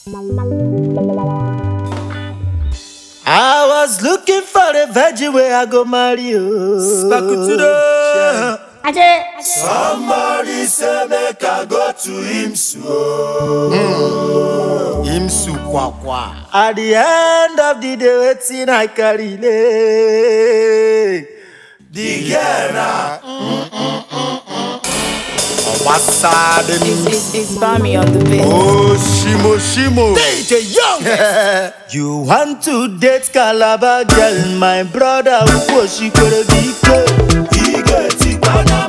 I was looking for a veggie where I go marry you. Somebody say make I go to Imsu. Imsu kwa. At the end of the day, waiting I carry lay. The girl It's Bami on the beat. Oh, Shimo. DJ Young. You want to date Calabar girl, my brother? Who she could be? He get it,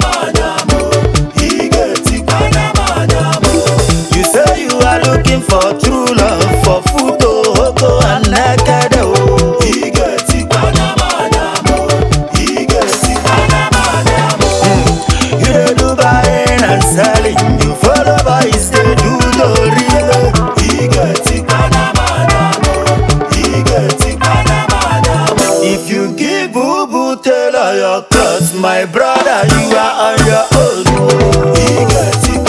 You say you are looking for true love, for food, hoko and naked. He get it, You dey do buying and selling, you follow boys they do the real. He get it, If you give boo tailor your clothes, my brother, you are on your own. He get it,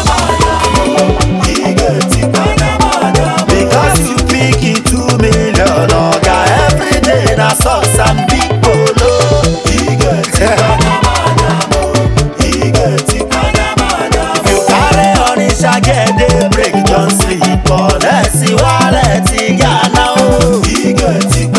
because you pick it 2 million, oga every day na sauce and big polo. He get it, If you carry on it, shall get the break, don't sleep on. Let's see wallet, Ghana. He get it,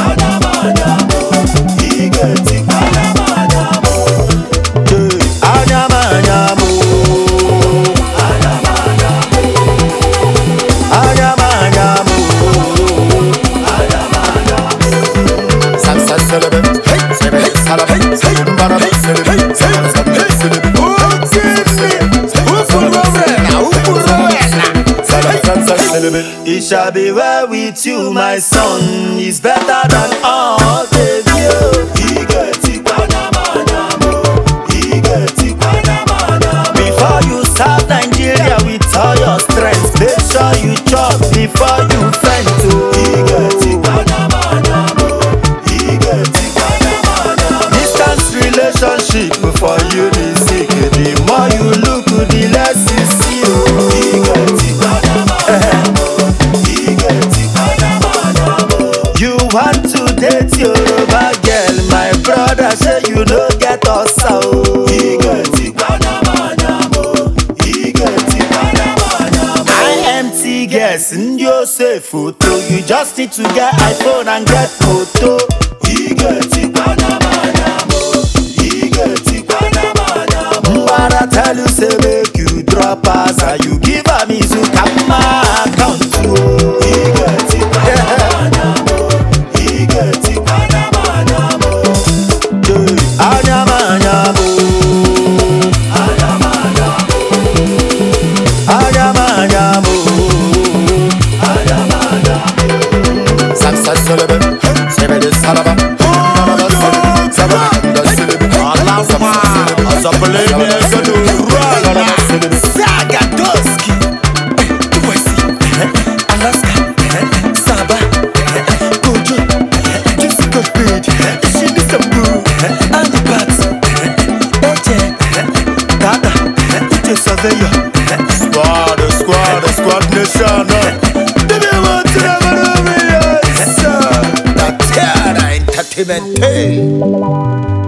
It shall be well with you, my son. It's better than all the view. Before you start Nigeria with all your strength, make sure you chop before you faint. Distance relationship for you is sick. The more you look, the less you see. You want to date your Yoruba girl, my brother, say you don't get us out. IMT guess in your safe photo. You just need to get iPhone and get photo. Mbara tell you say make you drop us, and you give a me to come account. Squad nation. Entertainment.